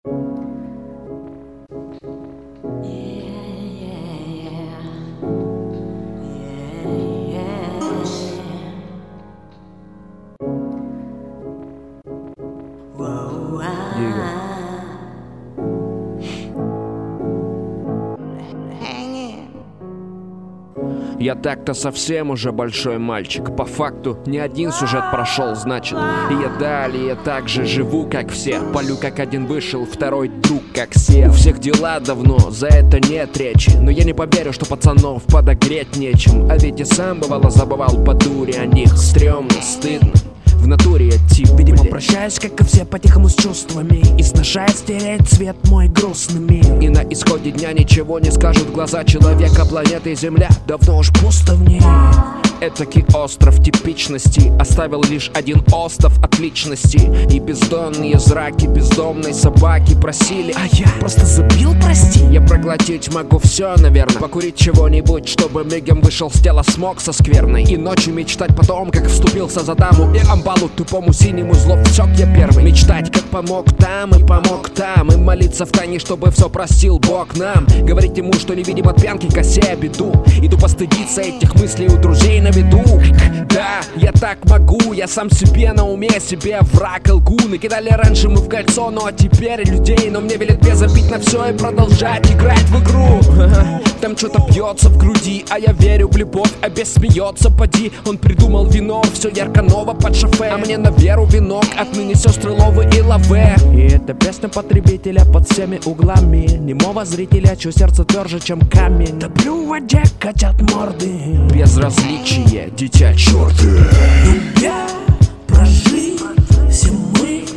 Я так-то совсем уже большой мальчик. По факту ни один сюжет прошел, значит. И я далее так же живу, как все. Полю как один вышел, второй друг как сел. У всех дела давно, за это нет речи. Но я не поверю, что пацанов подогреть нечем. А ведь и сам бывало забывал по дуре о них. Стремно, стыдно. В натуре я тип, видимо, прощаюсь, как и все, по-тихому с чувствами. И сношая стереть цвет мой грустными. И на исходе дня ничего не скажут глаза человека. Планеты Земля давно уж пусто в ней. Этакий остров типичности оставил лишь один остов от личности. И бездонные зраки бездомной собаки просили, а я просто забил, прости. Я проглотить могу все, наверное. Покурить чего-нибудь, чтобы мигом вышел с тела смог со скверной. И ночью мечтать потом, как вступился за даму. И амбалу тупому синему зло всек я первый. Мечтать, как помог там и помог там. И молиться в тайне, чтобы все простил Бог нам. Говорить ему, что не видим от пьянки косе беду. И тупо стыдиться этих мыслей у друзей на виду. Да, я так могу, я сам себе на уме, себе враг лгу. Накидали раньше мы в кольцо, ну а теперь людей. Но мне велят без забить на все и продолжать играть в игру. Там что-то бьется в груди, а я верю в любовь, а бес смеется, поди. Он придумал вино, все ярко ново под шофе. А мне на веру венок, отныне сестры Ловы и Лаве. И это песня потребителя под всеми углами. Немого зрителя, чье сердце тверже, чем камень. Топлю в воде, катят морды. Безразличие, дитя черты. Любя, прожить, все мы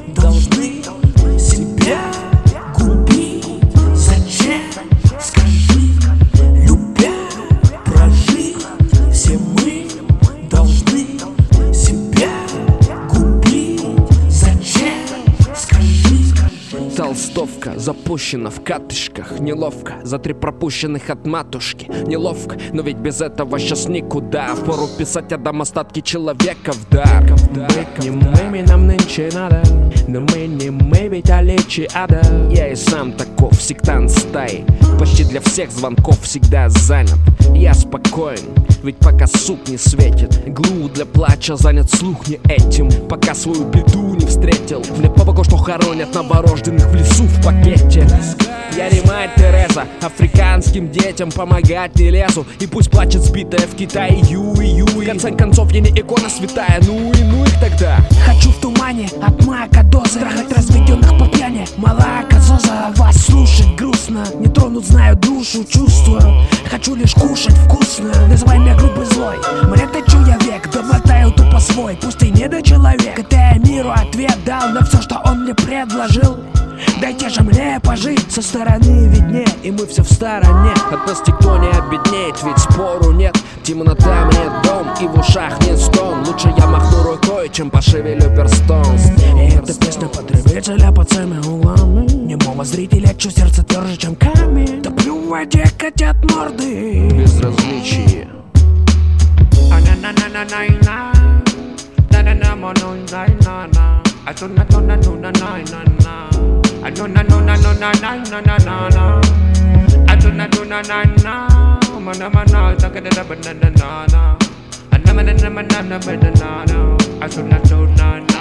должны себя губить. Зачем, скажи, любя, прожить, все мы должны себя губить. Зачем, скажи. Толстовка запущена в катышках. Неловко, за 3 пропущенных от матушки. Неловко, но ведь без этого сейчас никуда. Впору писать отдам остатки человека в дар. Быть немыми нам нынче надо, но мы не мы, ведь олечи ада. Я и сам таков, сектант стаи. Почти для всех звонков всегда занят. Я спокоен, ведь пока суп не светит. Глу для плача занят слух не этим. Пока свою беду не встретил. Мне по что хоронят новорожденных в лесу в пакете. Я не мать Тереза, африканским детям помогать не лезу. И пусть плачет сбитая в Китае Юи. В конце концов я не икона святая, ну их тогда. Хочу в тумане от мака дозы, трахать разведенных по пьяни. Малака зоза, вас слушать грустно. Не тронут, знаю душу, чувствую. Хочу лишь кушать вкусно. Называй меня грубый злой, мне-то человек, да мотаю тупо свой. Пусть ты недочеловек, это я миру ответ дал на все, что он мне предложил. Дайте же мне пожить, со стороны виднее, и мы все в стороне. От нас никто не обеднеет, ведь спору нет. Темнота мне дом, и в ушах не стон. Лучше я махну рукой, чем пошевелю перстом. И эта песня потребителя под всеми углами. Немого зрителя, чье сердце тверже, чем камень. Топлю в воде, катят морды. Безразличие. I